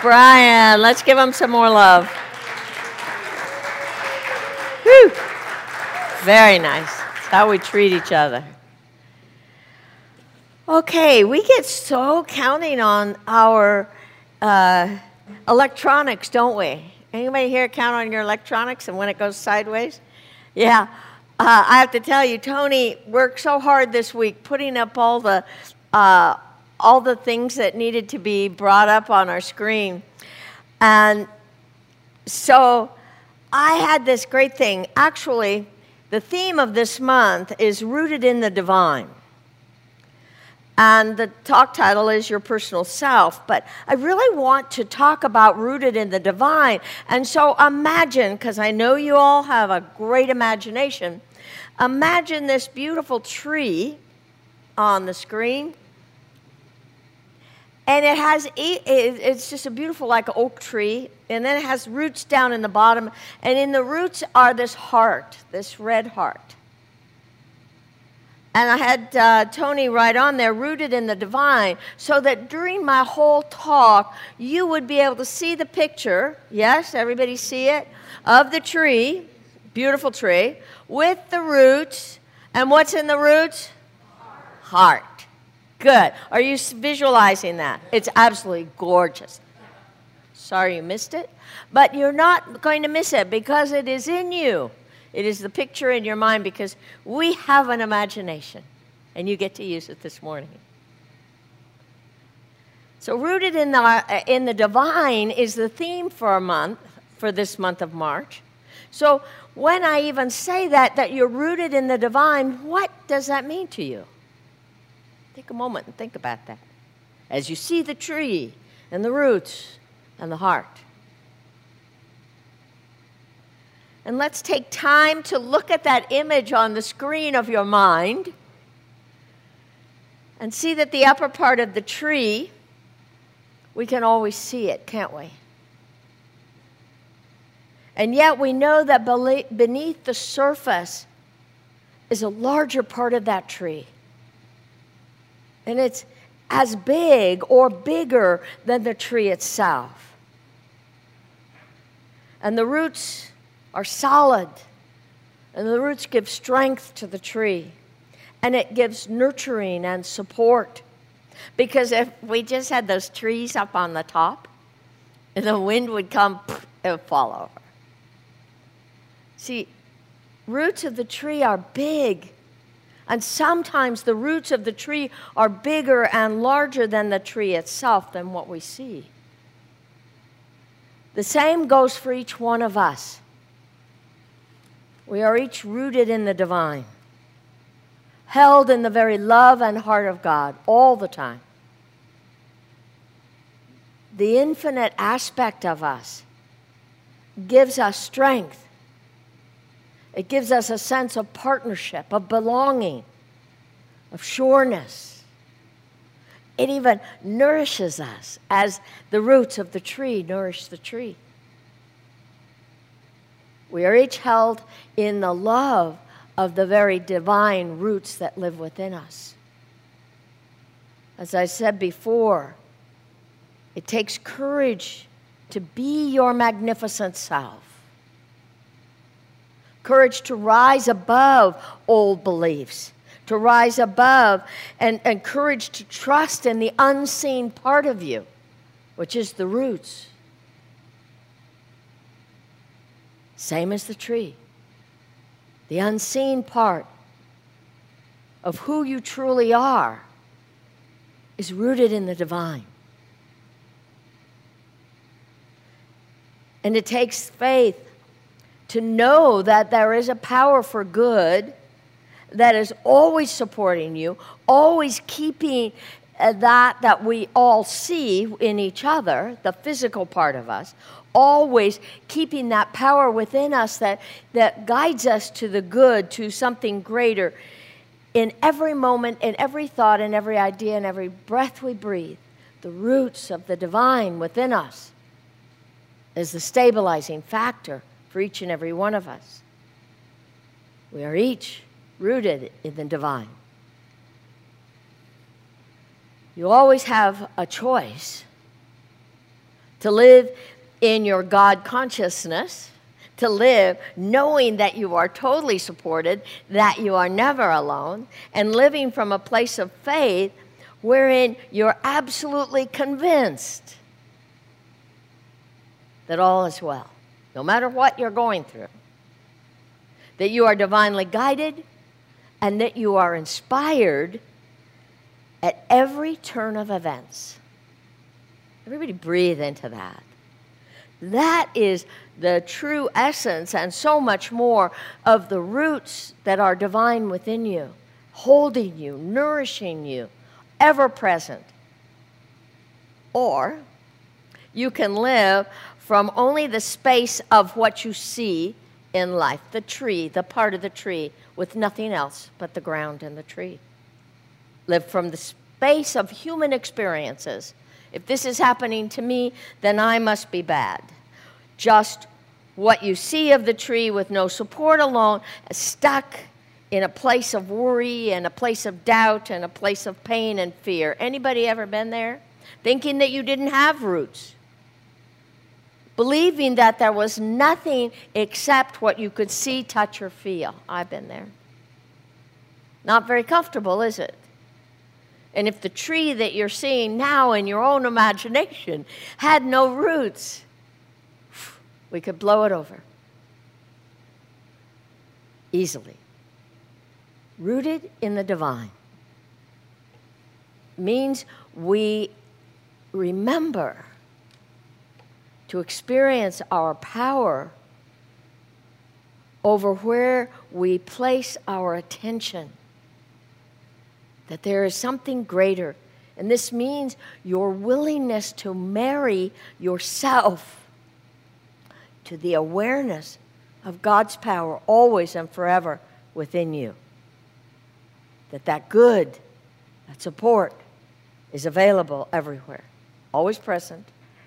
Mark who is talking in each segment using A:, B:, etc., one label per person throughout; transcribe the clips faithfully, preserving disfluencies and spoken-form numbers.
A: Brian. Let's give him some more love. Whew. Very nice. That's how we treat each other. Okay, we get so counting on our uh, electronics, don't we? Anybody here count on your electronics and when it goes sideways? Yeah. Uh, I have to tell you, Tony worked so hard this week putting up all the uh, all the things that needed to be brought up on our screen. And so I had this great thing. Actually, the theme of this month is Rooted in the Divine. And the talk title is Your Personal Self. But I really want to talk about rooted in the divine. And so imagine, because I know you all have a great imagination, imagine this beautiful tree on the screen. And it has, it's just a beautiful, like, oak tree. And then it has roots down in the bottom. And in the roots are this heart, this red heart. And I had uh, Tony write on there, rooted in the divine, so that during my whole talk, you would be able to see the picture, yes, everybody see it, of the tree, beautiful tree, with the roots. And what's in the roots? Heart. Heart. Good. Are you visualizing that? It's absolutely gorgeous. Sorry you missed it, but you're not going to miss it because it is in you. It is the picture in your mind because we have an imagination, and you get to use it this morning. So rooted in the, in the divine is the theme for a month, for this month of March. So when I even say that, that you're rooted in the divine, what does that mean to you? Take a moment and think about that. As you see the tree and the roots and the heart. And let's take time to look at that image on the screen of your mind and see that the upper part of the tree, we can always see it, can't we? And yet we know that beneath the surface is a larger part of that tree. And it's as big or bigger than the tree itself. And the roots are solid, and the roots give strength to the tree, and it gives nurturing and support. Because if we just had those trees up on the top, and the wind would come, it would fall over. See, roots of the tree are big, and sometimes the roots of the tree are bigger and larger than the tree itself, than what we see. The same goes for each one of us. We are each rooted in the divine, held in the very love and heart of God all the time. The infinite aspect of us gives us strength. It gives us a sense of partnership, of belonging, of sureness. It even nourishes us as the roots of the tree nourish the tree. We are each held in the love of the very divine roots that live within us. As I said before, it takes courage to be your magnificent self. Courage to rise above old beliefs, to rise above, and, and courage to trust in the unseen part of you, which is the roots. Same as the tree. The unseen part of who you truly are is rooted in the divine. And it takes faith to know that there is a power for good that is always supporting you, always keeping that that we all see in each other, the physical part of us, always keeping that power within us that, that guides us to the good, to something greater in every moment, in every thought, in every idea, in every breath we breathe. The roots of the divine within us is the stabilizing factor for each and every one of us. We are each rooted in the divine. You always have a choice to live in your God consciousness, to live knowing that you are totally supported, that you are never alone, and living from a place of faith wherein you're absolutely convinced that all is well, no matter what you're going through, that you are divinely guided, and that you are inspired at every turn of events. Everybody breathe into that. That is the true essence and so much more of the roots that are divine within you, holding you, nourishing you, ever present. Or you can live from only the space of what you see in life, the tree, the part of the tree, with nothing else but the ground and the tree. Live from the space of human experiences. If this is happening to me, then I must be bad. Just what you see of the tree with no support alone, stuck in a place of worry and a place of doubt and a place of pain and fear. Anybody ever been there? Thinking that you didn't have roots. Believing that there was nothing except what you could see, touch, or feel. I've been there. Not very comfortable, is it? And if the tree that you're seeing now in your own imagination had no roots, we could blow it over easily. Rooted in the divine means we remember to experience our power over where we place our attention, that there is something greater. And this means your willingness to marry yourself to the awareness of God's power always and forever within you. That that good, that support is available everywhere, always present.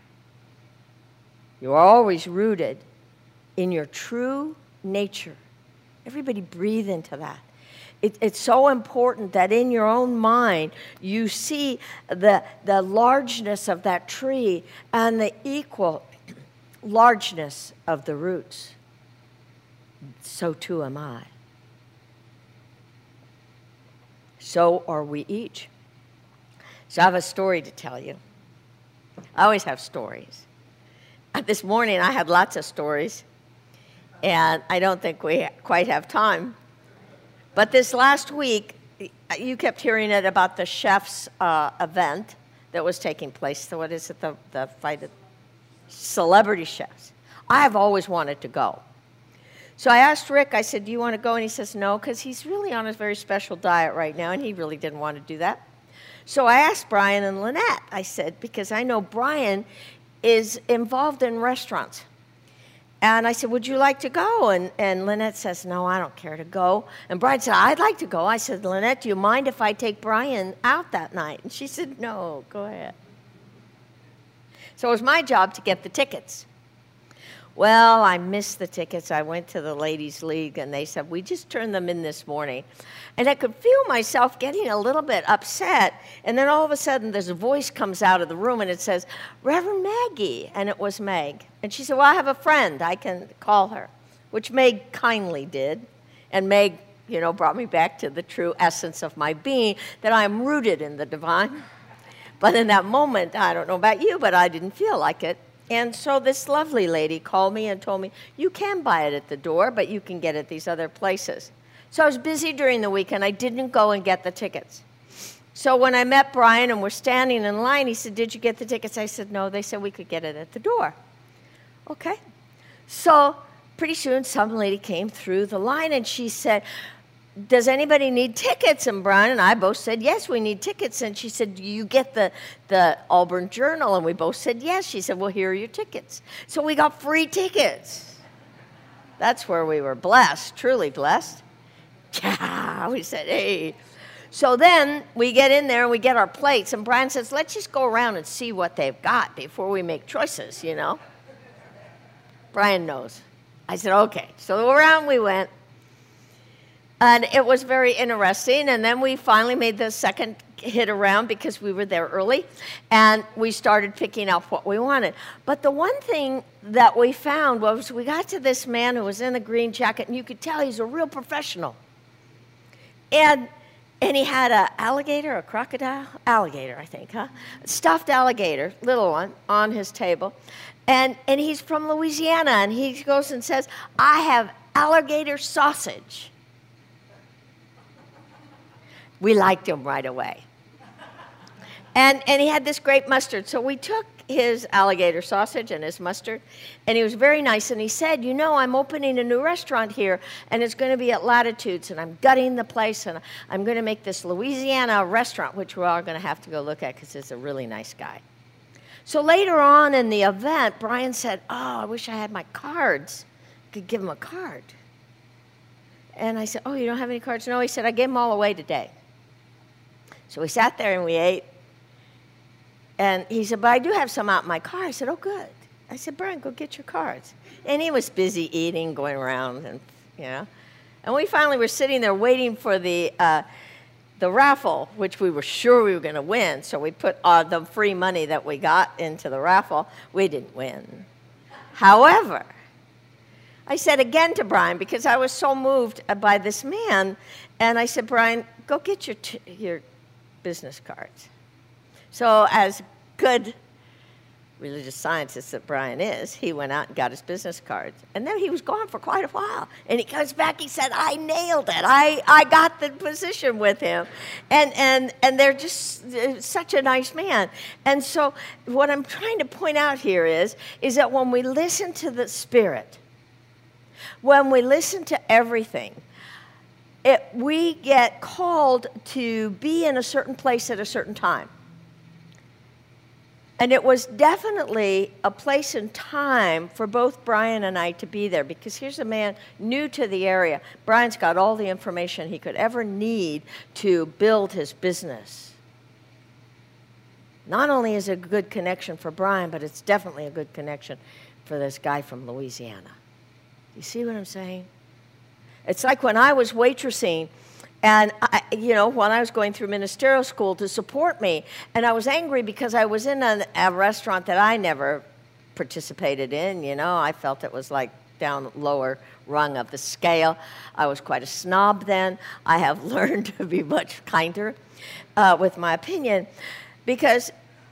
A: You are always rooted in your true nature. Everybody breathe into that. It, it's so important that in your own mind you see the, the largeness of that tree and the equal largeness of the roots. So too am I. So are we each. So I have a story to tell you. I always have stories. This morning I had lots of stories, and I don't think we quite have time. But this last week, you kept hearing it about the chef's uh, event that was taking place. So what is it, the, the fight of celebrity chefs? I have always wanted to go. So I asked Rick, I said, do you want to go? And he says no, because he's really on a very special diet right now, and he really didn't want to do that. So I asked Brian and Lynette, I said, because I know Brian is involved in restaurants. And I said, would you like to go? And, and Lynette says, no, I don't care to go. And Brian said, I'd like to go. I said, Lynette, do you mind if I take Brian out that night? And she said, no, go ahead. So it was my job to get the tickets. Well, I missed the tickets. I went to the Ladies' League, and they said, we just turned them in this morning. And I could feel myself getting a little bit upset. And then all of a sudden, this voice comes out of the room, and it says, Reverend Maggie. And it was Meg. And she said, well, I have a friend. I can call her, which Meg kindly did. And Meg, you know, brought me back to the true essence of my being, that I am rooted in the divine. But in that moment, I don't know about you, but I didn't feel like it. And so this lovely lady called me and told me, you can buy it at the door, but you can get it these other places. So I was busy during the week, and I didn't go and get the tickets. So when I met Brian and we're standing in line, he said, did you get the tickets? I said, no. They said we could get it at the door. Okay. So pretty soon some lady came through the line, and she said, does anybody need tickets? And Brian and I both said, yes, we need tickets. And she said, do you get the, the Auburn Journal? And we both said, yes. She said, well, here are your tickets. So we got free tickets. That's where we were blessed, truly blessed. Yeah, we said, hey. So then we get in there and we get our plates. And Brian says, let's just go around and see what they've got before we make choices, you know. Brian knows. I said, okay. So around we went. And it was very interesting, and then we finally made the second hit around because we were there early, and we started picking out what we wanted. But the one thing that we found was we got to this man who was in a green jacket, and you could tell he's a real professional. And and he had an alligator, a crocodile, alligator, I think, huh? Stuffed alligator, little one, on his table. And and he's from Louisiana, and he goes and says, I have alligator sausage. We liked him right away. And and he had this great mustard. So we took his alligator sausage and his mustard, and he was very nice. And he said, you know, I'm opening a new restaurant here, and it's going to be at Latitudes, and I'm gutting the place, and I'm going to make this Louisiana restaurant, which we're all going to have to go look at because he's a really nice guy. So later on in the event, Brian said, oh, I wish I had my cards. I could give him a card. And I said, oh, you don't have any cards? No, he said, I gave them all away today. So we sat there and we ate. And he said, but I do have some out in my car. I said, oh, good. I said, Brian, go get your cards. And he was busy eating, going around, and, you know. And we finally were sitting there waiting for the uh, the raffle, which we were sure we were going to win. So we put uh, the free money that we got into the raffle. We didn't win. However, I said again to Brian, because I was so moved by this man, and I said, Brian, go get your t- your business cards. So as good religious scientist that Brian is, he went out and got his business cards. And then he was gone for quite a while. And he comes back, he said, I nailed it. I, I got the position with him. And, and, and they're just uh, such a nice man. And so what I'm trying to point out here is, is that when we listen to the Spirit, when we listen to everything, it, we get called to be in a certain place at a certain time. And it was definitely a place and time for both Brian and I to be there, because here's a man new to the area. Brian's got all the information he could ever need to build his business. Not only is it a good connection for Brian, but it's definitely a good connection for this guy from Louisiana. You see what I'm saying? It's like when I was waitressing, and, I, you know, when I was going through ministerial school to support me, and I was angry because I was in a, a restaurant that I never participated in, you know. I felt it was like down lower rung of the scale. I was quite a snob then. I have learned to be much kinder uh, with my opinion, because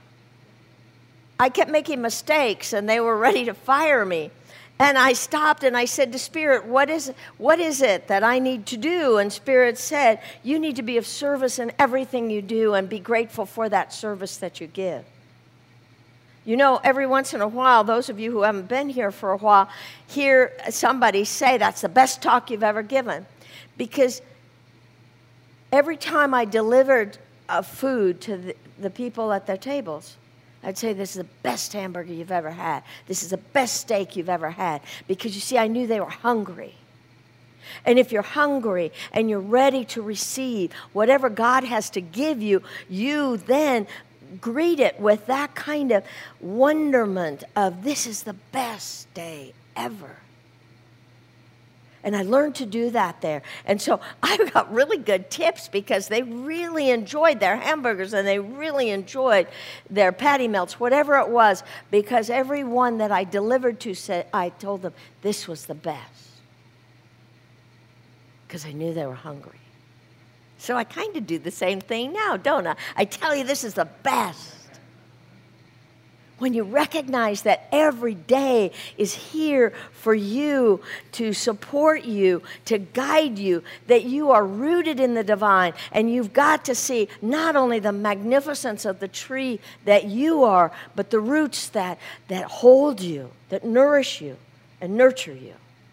A: I kept making mistakes, and they were ready to fire me. And I stopped and I said to Spirit, what is, what is it that I need to do? And Spirit said, you need to be of service in everything you do and be grateful for that service that you give. You know, every once in a while, those of you who haven't been here for a while, hear somebody say that's the best talk you've ever given. Because every time I delivered uh, food to the, the people at their tables, I'd say, this is the best hamburger you've ever had. This is the best steak you've ever had. Because, you see, I knew they were hungry. And if you're hungry and you're ready to receive whatever God has to give you, you then greet it with that kind of wonderment of, this is the best day ever. And I learned to do that there. And so I got really good tips, because they really enjoyed their hamburgers and they really enjoyed their patty melts, whatever it was, because every one that I delivered to said, I told them this was the best, because I knew they were hungry. So I kind of do the same thing now, don't I? I tell you, this is the best. When you recognize that every day is here for you, to support you, to guide you, that you are rooted in the divine, and you've got to see not only the magnificence of the tree that you are, but the roots that, that hold you, that nourish you and nurture you.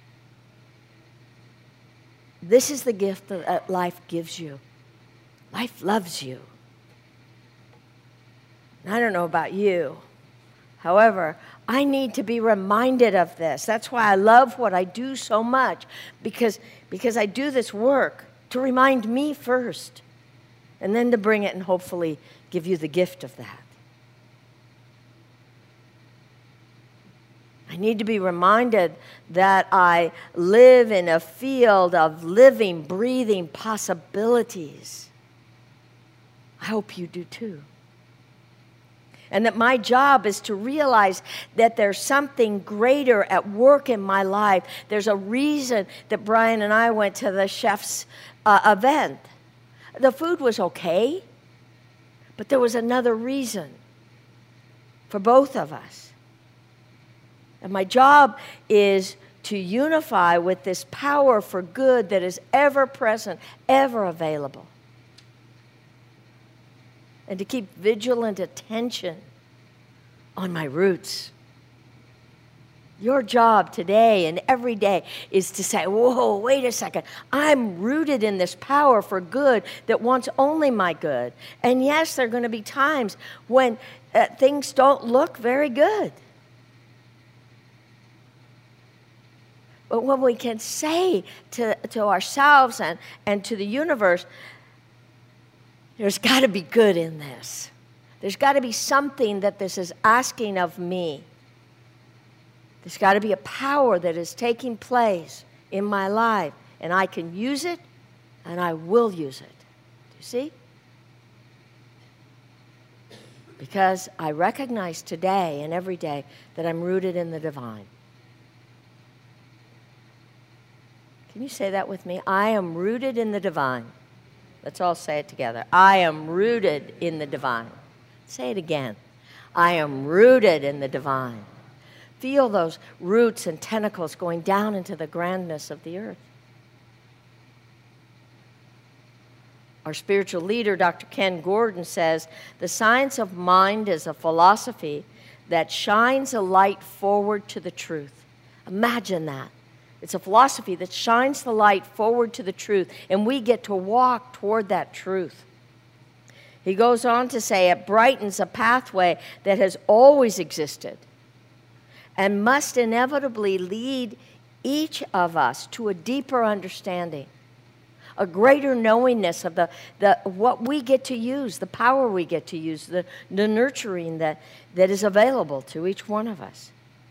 A: This is the gift that life gives you. Life loves you. And I don't know about you. However, I need to be reminded of this. That's why I love what I do so much, because, because I do this work to remind me first, and then to bring it and hopefully give you the gift of that. I need to be reminded that I live in a field of living, breathing possibilities. I hope you do too. And that my job is to realize that there's something greater at work in my life. There's a reason that Brian and I went to the chef's uh, event. The food was okay, but there was another reason for both of us. And my job is to unify with this power for good that is ever present, ever available. And to keep vigilant attention on my roots. Your job today and every day is to say, whoa, wait a second. I'm rooted in this power for good that wants only my good. And yes, there are going to be times when uh, things don't look very good. But when we can say to, to ourselves and, and to the universe, there's got to be good in this. There's got to be something that this is asking of me. There's got to be a power that is taking place in my life, and I can use it, and I will use it. Do you see? Because I recognize today and every day that I'm rooted in the divine. Can you say that with me? I am rooted in the divine. Let's all say it together. I am rooted in the divine. Say it again. I am rooted in the divine. Feel those roots and tentacles going down into the grandness of the earth. Our spiritual leader, Doctor Ken Gordon, says, the science of mind is a philosophy that shines a light forward to the truth. Imagine that. It's a philosophy that shines the light forward to the truth, and we get to walk toward that truth. He goes on to say it brightens a pathway that has always existed and must inevitably lead each of us to a deeper understanding, a greater knowingness of the, the what we get to use, the power we get to use, the, the nurturing that, that is available to each one of us.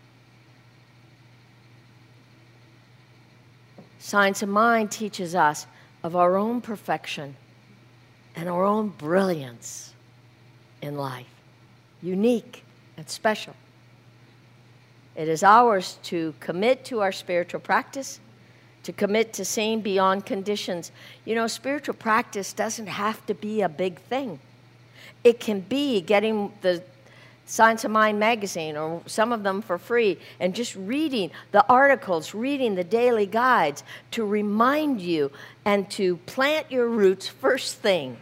A: Science of Mind teaches us of our own perfection and our own brilliance in life, unique and special. It is ours to commit to our spiritual practice, to commit to seeing beyond conditions. You know, spiritual practice doesn't have to be a big thing. It can be getting the Science of Mind magazine, or some of them for free, and just reading the articles, reading the daily guides to remind you and to plant your roots first thing.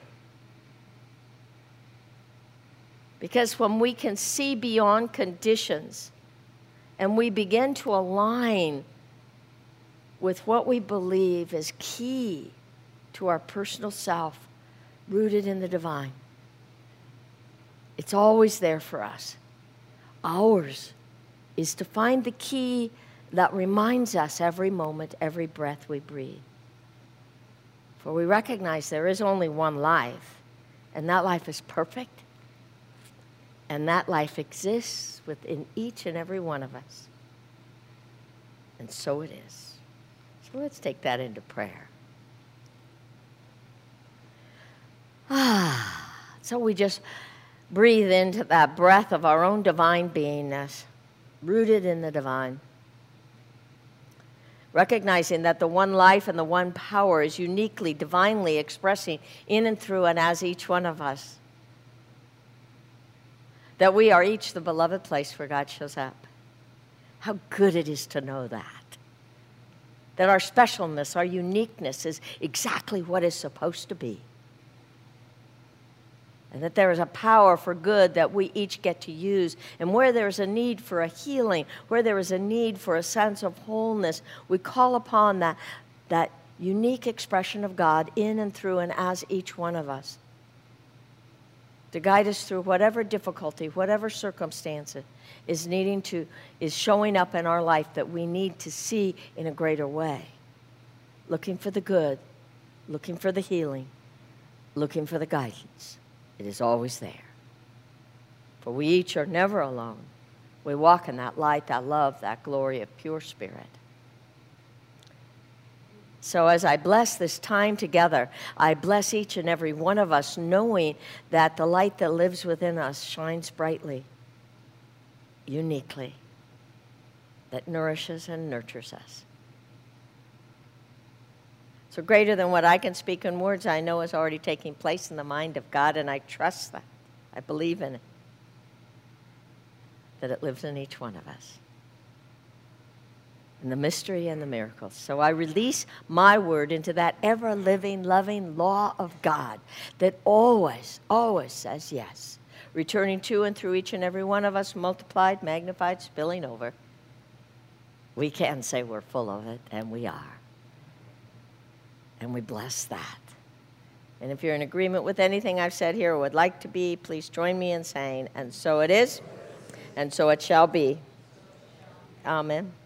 A: Because when we can see beyond conditions and we begin to align with what we believe is key to our personal self, rooted in the divine, it's always there for us. Ours is to find the key that reminds us every moment, every breath we breathe. For we recognize there is only one life, and that life is perfect, and that life exists within each and every one of us. And so it is. So let's take that into prayer. Ah, so we just breathe into that breath of our own divine beingness, rooted in the divine. Recognizing that the one life and the one power is uniquely, divinely expressing in and through and as each one of us. That we are each the beloved place where God shows up. How good it is to know that. That our specialness, our uniqueness is exactly what is supposed to be. And that there is a power for good that we each get to use. And where there is a need for a healing, where there is a need for a sense of wholeness, we call upon that, that unique expression of God in and through and as each one of us, to guide us through whatever difficulty, whatever circumstance is needing to, is showing up in our life that we need to see in a greater way. Looking for the good, looking for the healing, looking for the guidance. It is always there. For we each are never alone. We walk in that light, that love, that glory of pure spirit. So as I bless this time together, I bless each and every one of us, knowing that the light that lives within us shines brightly, uniquely, that nourishes and nurtures us. So greater than what I can speak in words, I know is already taking place in the mind of God, and I trust that. I believe in it, that it lives in each one of us, in the mystery and the miracles. So I release my word into that ever-living, loving law of God that always, always says yes, returning to and through each and every one of us, multiplied, magnified, spilling over. We can say we're full of it, and we are. And we bless that. And if you're in agreement with anything I've said here or would like to be, please join me in saying, and so it is, and so it shall be. Amen.